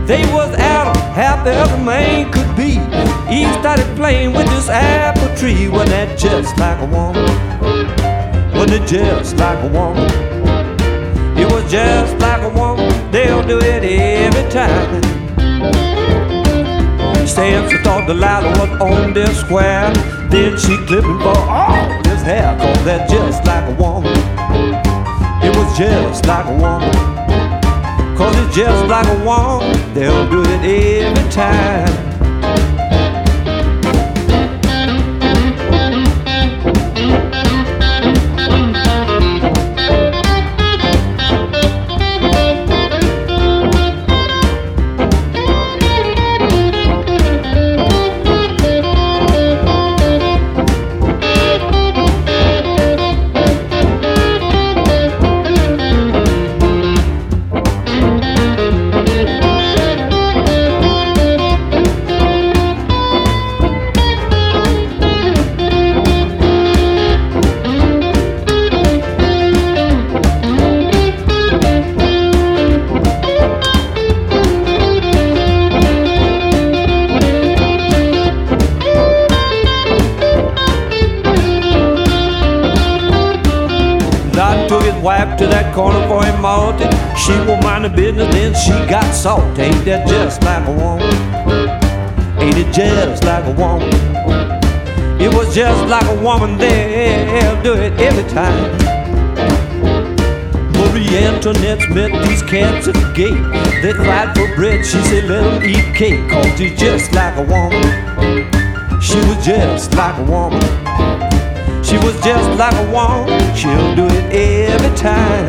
They was Adam, happy as a man could be. He started playing with this apple tree. Wasn't that just like a woman? Wasn't it just like a woman? It was just like a woman. They'll do it every time. Samson thought Delilah was on their square. Then she clipped him for all his hair. Cause that's just like a woman. It was just like a woman. Cause it's just like a woman. They'll do it every time. Wife to that corner for him malted. She won't mind the business, then she got salt. Ain't that just like a woman? Ain't it just like a woman? It was just like a woman. They'll do it every time. Marie Antoinette met these cats at the gate. They cried for bread. She said let them eat cake. Cause she's just like a woman. She was just like a woman. She was just like a woman. She'll do it every time.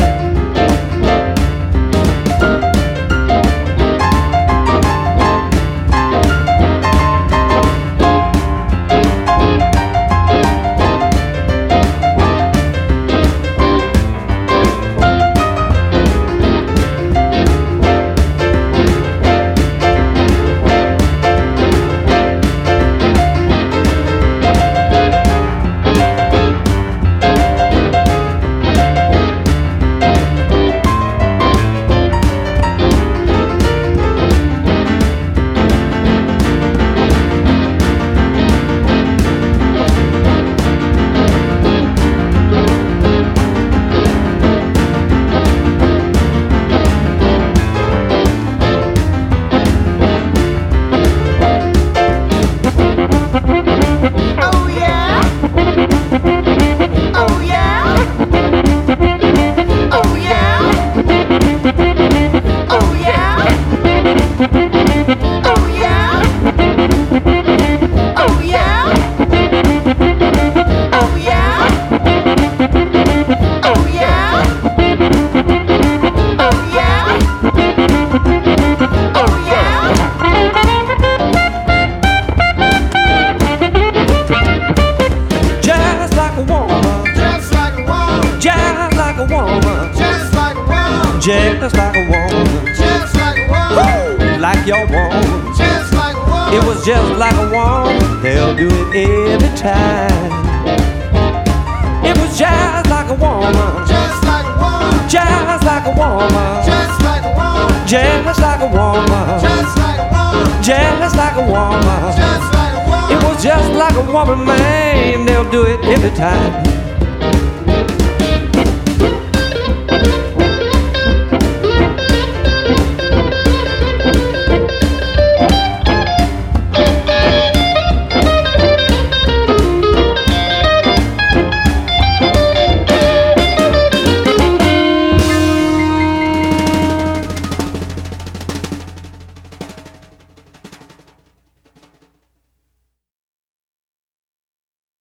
Just like a woman, just like a woman, like your woman, just like a woman. It was just like a woman. They'll do it every time. It was just like a woman, just like a woman, just like a woman, just like a woman, just like a woman, just like a woman, just like a woman, just like a woman. It was just like a woman, man. They'll do it every time.